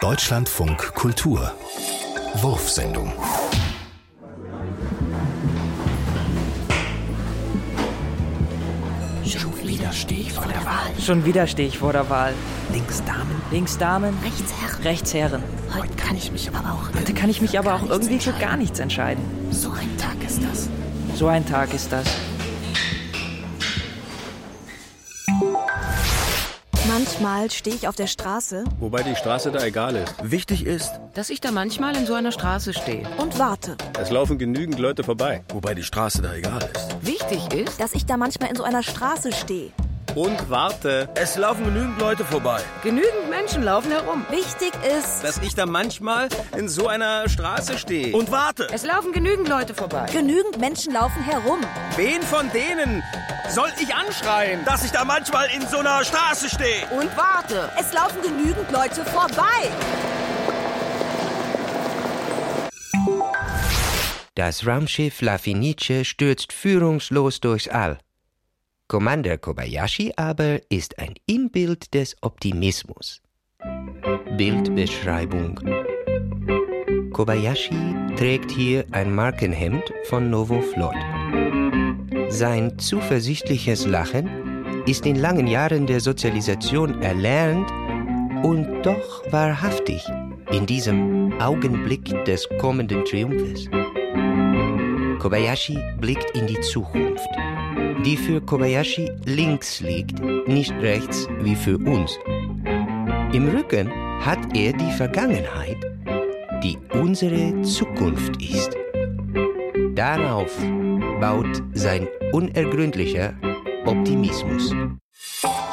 Deutschlandfunk Kultur Wurfsendung. Schon wieder stehe ich vor der Wahl. Schon wieder stehe ich vor der Wahl. Links Damen, Links Damen, rechts Herren. Heute Heute kann ich mich aber auch irgendwie für gar nichts entscheiden. So ein Tag ist das. So ein Tag ist das. Manchmal stehe ich auf der Straße Wobei die Straße da egal ist. Wichtig ist, dass ich da manchmal in so einer Straße stehe. und warte. es laufen genügend Leute vorbei. Wobei die Straße da egal ist. Wichtig ist, Dass ich da manchmal in so einer Straße stehe. Und warte, es laufen genügend Leute vorbei. genügend Menschen laufen herum. Wichtig ist, Dass ich da manchmal in so einer Straße stehe. Und warte, Es laufen genügend Leute vorbei. genügend Menschen laufen herum. wen von denen soll ich anschreien? Dass ich da manchmal in so einer Straße stehe. Und warte. Es laufen genügend Leute vorbei. Das Raumschiff La Fenice stürzt führungslos durchs All. Commander Kobayashi aber ist ein Inbild des Optimismus. Bildbeschreibung: Kobayashi trägt hier ein Markenhemd von Novoflot. Sein zuversichtliches Lachen ist in langen Jahren der Sozialisation erlernt und doch wahrhaftig in diesem Augenblick des kommenden Triumphes. Kobayashi blickt in die Zukunft, die für Kobayashi links liegt, nicht rechts wie für uns. Im Rücken hat er die Vergangenheit, die unsere Zukunft ist. Darauf baut sein unergründlicher Optimismus.